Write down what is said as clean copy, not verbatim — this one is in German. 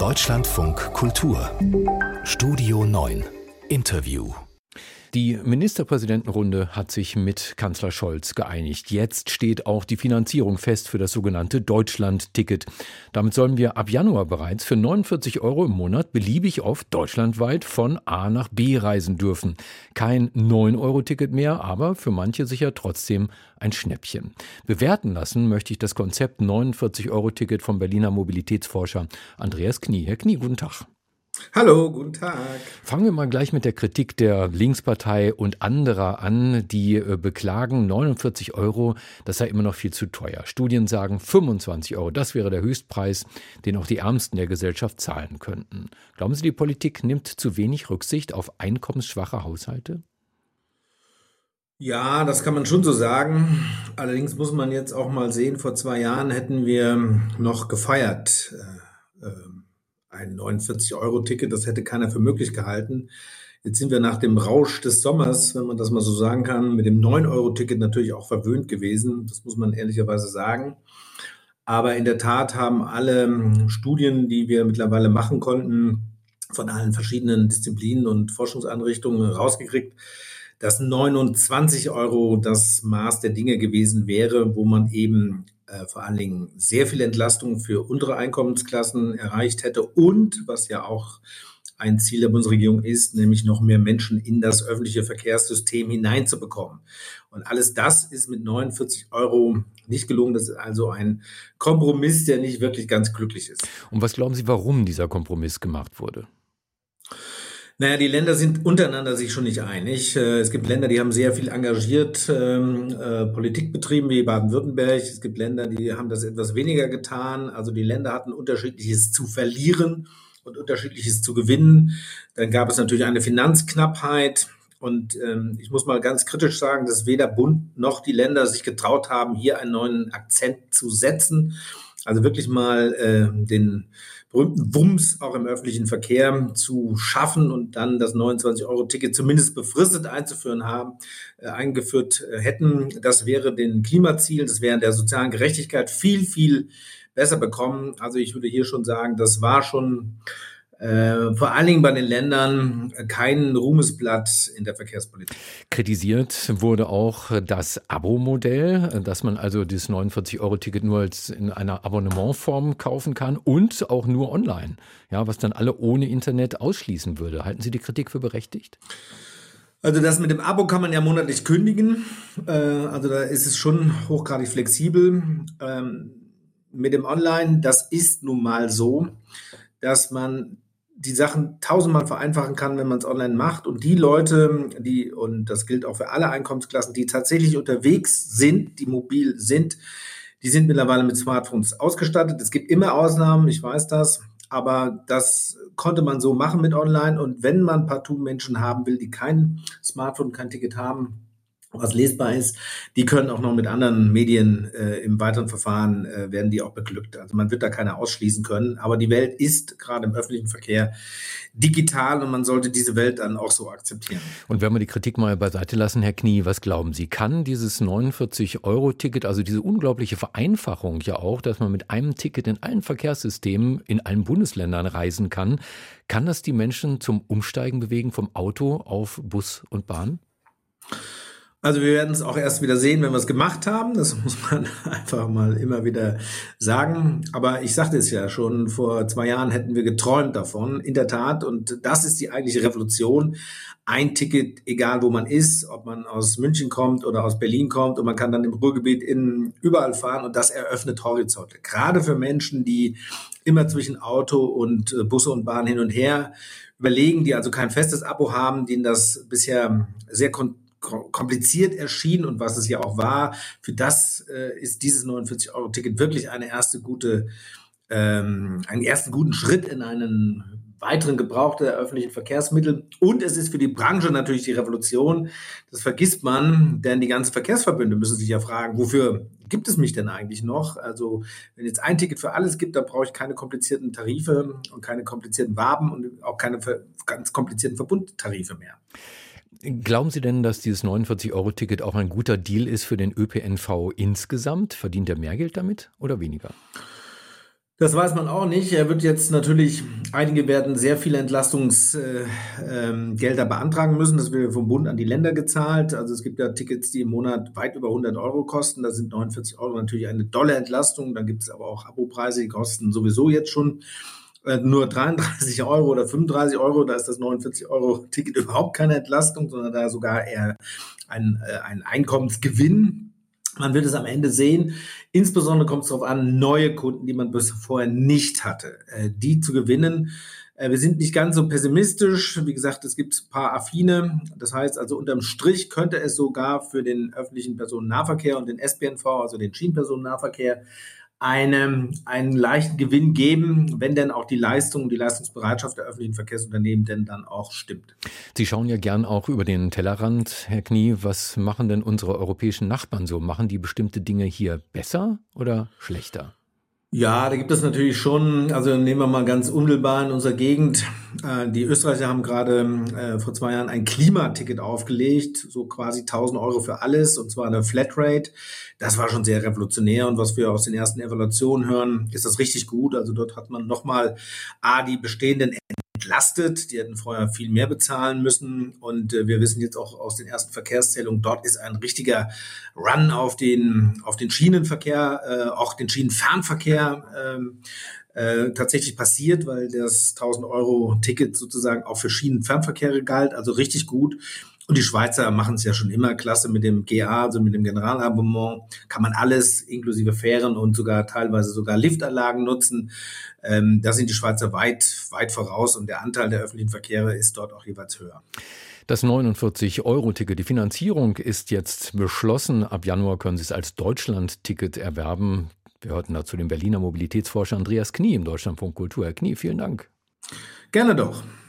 Deutschlandfunk Kultur Studio 9 Interview. Die Ministerpräsidentenrunde hat sich mit Kanzler Scholz geeinigt. Jetzt steht auch die Finanzierung fest für das sogenannte Deutschland-Ticket. Damit sollen wir ab Januar bereits für 49 € im Monat beliebig oft deutschlandweit von A nach B reisen dürfen. Kein 9-Euro-Ticket mehr, aber für manche sicher trotzdem ein Schnäppchen. Bewerten lassen möchte ich das Konzept 49-Euro-Ticket vom Berliner Mobilitätsforscher Andreas Knie. Herr Knie, guten Tag. Hallo, guten Tag. Fangen wir mal gleich mit der Kritik der Linkspartei und anderer an, die beklagen, 49 €, das sei immer noch viel zu teuer. Studien sagen 25 €, das wäre der Höchstpreis, den auch die Ärmsten der Gesellschaft zahlen könnten. Glauben Sie, die Politik nimmt zu wenig Rücksicht auf einkommensschwache Haushalte? Ja, das kann man schon so sagen. Allerdings muss man jetzt auch mal sehen, vor 2 Jahren hätten wir noch gefeiert. Ein 49-Euro-Ticket, das hätte keiner für möglich gehalten. Jetzt sind wir nach dem Rausch des Sommers, wenn man das mal so sagen kann, mit dem 9-Euro-Ticket natürlich auch verwöhnt gewesen. Das muss man ehrlicherweise sagen. Aber in der Tat haben alle Studien, die wir mittlerweile machen konnten, von allen verschiedenen Disziplinen und Forschungseinrichtungen rausgekriegt, dass 29 € das Maß der Dinge gewesen wäre, wo man eben vor allen Dingen sehr viel Entlastung für untere Einkommensklassen erreicht hätte und, was ja auch ein Ziel der Bundesregierung ist, nämlich noch mehr Menschen in das öffentliche Verkehrssystem hineinzubekommen. Und alles das ist mit 49 € nicht gelungen. Das ist also ein Kompromiss, der nicht wirklich ganz glücklich ist. Und was glauben Sie, warum dieser Kompromiss gemacht wurde? Naja, die Länder sind untereinander sich schon nicht einig. Es gibt Länder, die haben sehr viel engagiert Politik betrieben, wie Baden-Württemberg. Es gibt Länder, die haben das etwas weniger getan. Also die Länder hatten Unterschiedliches zu verlieren und Unterschiedliches zu gewinnen. Dann gab es natürlich eine Finanzknappheit. Und ich muss mal ganz kritisch sagen, dass weder Bund noch die Länder sich getraut haben, hier einen neuen Akzent zu setzen. Also wirklich mal den berühmten Wumms auch im öffentlichen Verkehr zu schaffen und dann das 29-Euro-Ticket zumindest befristet eingeführt hätten. Das wäre den Klimazielen, das wäre der sozialen Gerechtigkeit viel, viel besser bekommen. Also ich würde hier schon sagen, das war schon vor allen Dingen bei den Ländern kein Ruhmesblatt in der Verkehrspolitik. Kritisiert wurde auch das Abo-Modell, dass man also das 49-Euro-Ticket nur als in einer Abonnementform kaufen kann und auch nur online, ja, was dann alle ohne Internet ausschließen würde. Halten Sie die Kritik für berechtigt? Also das mit dem Abo kann man ja monatlich kündigen. Also da ist es schon hochgradig flexibel. Mit dem Online, das ist nun mal so, dass man die Sachen tausendmal vereinfachen kann, wenn man es online macht. Und die Leute, und das gilt auch für alle Einkommensklassen, die tatsächlich unterwegs sind, die mobil sind, die sind mittlerweile mit Smartphones ausgestattet. Es gibt immer Ausnahmen, ich weiß das, aber das konnte man so machen mit online. Und wenn man partout Menschen haben will, die kein Smartphone, kein Ticket haben, was lesbar ist, die können auch noch mit anderen Medien im weiteren Verfahren werden die auch beglückt. Also man wird da keiner ausschließen können. Aber die Welt ist gerade im öffentlichen Verkehr digital und man sollte diese Welt dann auch so akzeptieren. Und wenn wir die Kritik mal beiseite lassen, Herr Knie, was glauben Sie? Kann dieses 49-Euro-Ticket, also diese unglaubliche Vereinfachung ja auch, dass man mit einem Ticket in allen Verkehrssystemen in allen Bundesländern reisen kann, kann das die Menschen zum Umsteigen bewegen vom Auto auf Bus und Bahn? Also wir werden es auch erst wieder sehen, wenn wir es gemacht haben. Das muss man einfach mal immer wieder sagen. Aber ich sagte es ja schon, vor 2 Jahren hätten wir geträumt davon, in der Tat. Und das ist die eigentliche Revolution. Ein Ticket, egal wo man ist, ob man aus München kommt oder aus Berlin kommt. Und man kann dann im Ruhrgebiet überall fahren. Und das eröffnet Horizonte. Gerade für Menschen, die immer zwischen Auto und Busse und Bahn hin und her überlegen, die also kein festes Abo haben, denen das bisher sehr kompliziert erschien und was es ja auch war. Für das ist dieses 49-Euro-Ticket wirklich einen ersten guten Schritt in einen weiteren Gebrauch der öffentlichen Verkehrsmittel. Und es ist für die Branche natürlich die Revolution. Das vergisst man, denn die ganzen Verkehrsverbünde müssen sich ja fragen, wofür gibt es mich denn eigentlich noch? Also wenn jetzt ein Ticket für alles gibt, dann brauche ich keine komplizierten Tarife und keine komplizierten Waben und auch keine ganz komplizierten Verbundtarife mehr. Glauben Sie denn, dass dieses 49-Euro-Ticket auch ein guter Deal ist für den ÖPNV insgesamt? Verdient er mehr Geld damit oder weniger? Das weiß man auch nicht. Er wird jetzt natürlich, einige werden sehr viele Entlastungsgelder beantragen müssen. Das wird vom Bund an die Länder gezahlt. Also es gibt ja Tickets, die im Monat weit über 100 Euro kosten. Da sind 49 Euro natürlich eine dolle Entlastung. Dann gibt es aber auch Abopreise, die kosten sowieso jetzt schon nur 33 Euro oder 35 Euro. Da ist das 49 Euro Ticket überhaupt keine Entlastung, sondern da sogar eher ein Einkommensgewinn. Man wird es am Ende sehen. Insbesondere kommt es darauf an, neue Kunden, die man bis vorher nicht hatte, die zu gewinnen. Wir sind nicht ganz so pessimistisch. Wie gesagt, es gibt ein paar Affine. Das heißt also, unterm Strich könnte es sogar für den öffentlichen Personennahverkehr und den SPNV, also den Schienenpersonennahverkehr, einen leichten Gewinn geben, wenn denn auch die Leistung, die Leistungsbereitschaft der öffentlichen Verkehrsunternehmen denn dann auch stimmt. Sie schauen ja gern auch über den Tellerrand, Herr Knie. Was machen denn unsere europäischen Nachbarn so? Machen die bestimmte Dinge hier besser oder schlechter? Ja, da gibt es natürlich schon, also nehmen wir mal ganz unmittelbar in unserer Gegend. Die Österreicher haben gerade vor 2 Jahren ein Klimaticket aufgelegt, so quasi 1.000 Euro für alles, und zwar eine Flatrate. Das war schon sehr revolutionär, und was wir aus den ersten Evaluationen hören, ist das richtig gut. Also dort hat man nochmal die bestehenden entlastet. Die hätten vorher viel mehr bezahlen müssen, und wir wissen jetzt auch aus den ersten Verkehrszählungen, dort ist ein richtiger Run auf den Schienenverkehr, auch den Schienenfernverkehr tatsächlich passiert, weil das 1.000 Euro Ticket sozusagen auch für Schienenfernverkehre galt, also richtig gut. Und die Schweizer machen es ja schon immer klasse mit dem GA, also mit dem Generalabonnement. Kann man alles inklusive Fähren und sogar teilweise sogar Liftanlagen nutzen. Da sind die Schweizer weit voraus, und der Anteil der öffentlichen Verkehre ist dort auch jeweils höher. Das 49-Euro-Ticket, die Finanzierung ist jetzt beschlossen. Ab Januar können Sie es als Deutschland-Ticket erwerben. Wir hörten dazu den Berliner Mobilitätsforscher Andreas Knie im Deutschlandfunk Kultur. Herr Knie, vielen Dank. Gerne doch.